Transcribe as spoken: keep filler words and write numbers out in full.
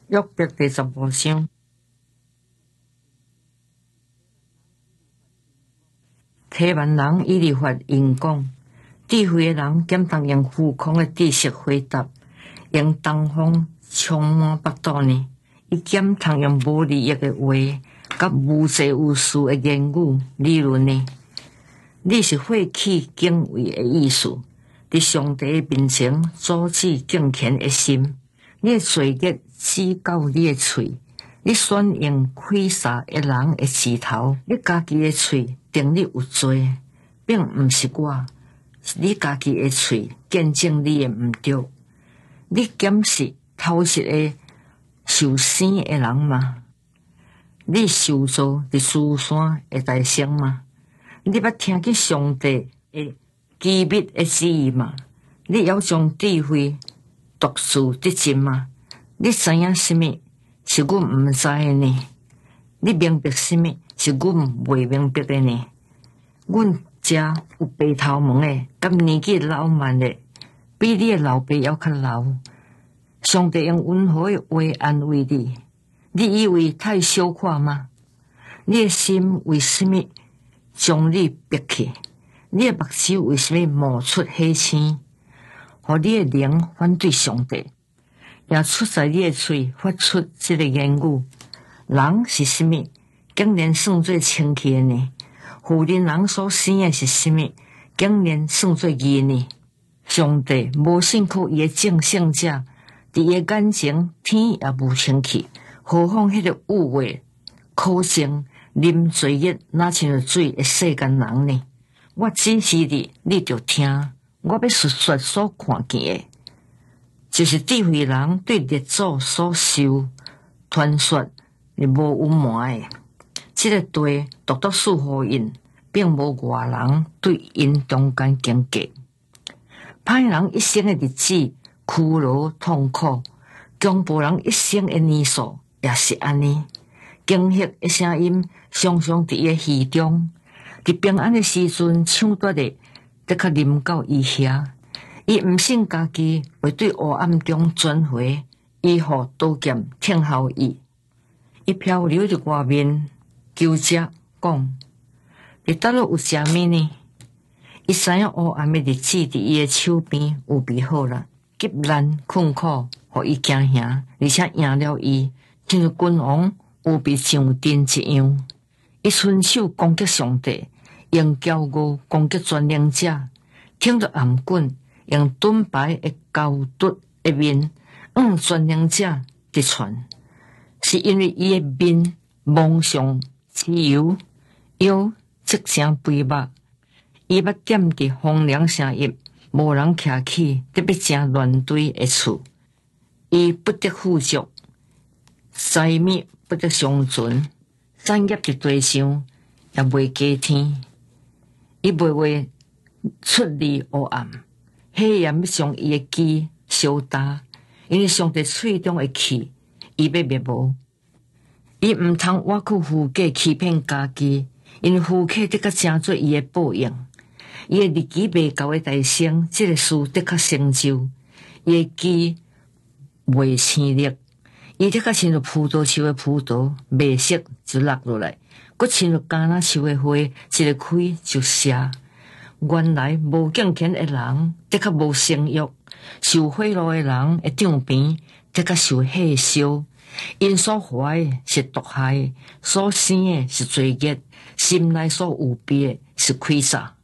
约伯第十五章。提曼人以利法因讲，智慧的人检当用浮空的知识回答，用东风充满腹肚呢。伊检当用无利益的话，甲无济无事的言语理论呢。你是获取敬畏的意思，伫上帝面前阻止敬虔的心。你的罪孽指到你的喙，你选用亏杀的人的指头，你家己的喙定你有罪，并毋是我，是你家己的喙见证你的毋对。你检视偷食的受生的人吗？你受造伫苏山的大城吗？你捌听见上帝的机密的旨意吗？你要将智慧独自得尽吗？你知影什么是阮毋知的呢？你明白什么是阮未明白的呢？阮遮有白头毛的，甲年纪老慢的，比你的老爸还较老。上帝用温和的话安慰你，你以为太小看吗？你的心为什么将你逼去？你的目睭为什么冒出黑星？互你的灵反对上帝，也出在你的嘴发出这个言语。人是什么，竟然算做清气的呢？妇人人所生的是什么，竟然算做义呢？上帝无信靠伊的正圣者，伫伊的眼前天也无清气，何况迄个污秽、可憎、啉罪孽哪像着水的世间人呢？我指示你，你就听。我要述说所看见的，就是智慧人对列祖所受传说是无有瞒的。这个地独独属乎因，并无外人对因中间经过。歹人一生的日子屈劳痛苦，强暴人一生的年数也是安尼。惊吓的声音常常伫伊的耳中，伫平安的时阵抢夺的。得较临到伊遐，伊毋信家己会对黑暗中转回，伊互刀剑听候伊。伊漂流伫外面求食，讲：你倒落有食物呢？伊知影黑暗的日子伫伊的手边有备好了，急难困苦，互伊惊吓，而且赢了伊，像君王有备上阵一样。伊伸手攻击上帝。用骄傲攻击全能者，挺着颔棍，用盾牌的高凸的面，向全能者直传，是因为伊的面蒙上脂油，腰即声肥肉，伊捌踮伫荒凉城邑，无人徛起，特别正乱堆的厝。伊不得富足，财物不得长存，产业伫地上也未加添。伊袂会出离黑暗，黑暗要将伊的基烧焦，因为上帝喙中的气，伊要灭无。伊毋通挖苦富家欺骗家己，因为富客得较正做伊的报应。伊的日期未到的大声，这个事得较成就。伊的基未生力，伊得较亲像葡萄树的葡萄，未熟就落落来。佫亲像橄榄树的花，一个开就谢。原来无敬虔的人，得较无生育；受贿赂的人的帐边，得较受吓烧。因所怀的是毒害，所生的是罪孽，心内所有备的是亏杀。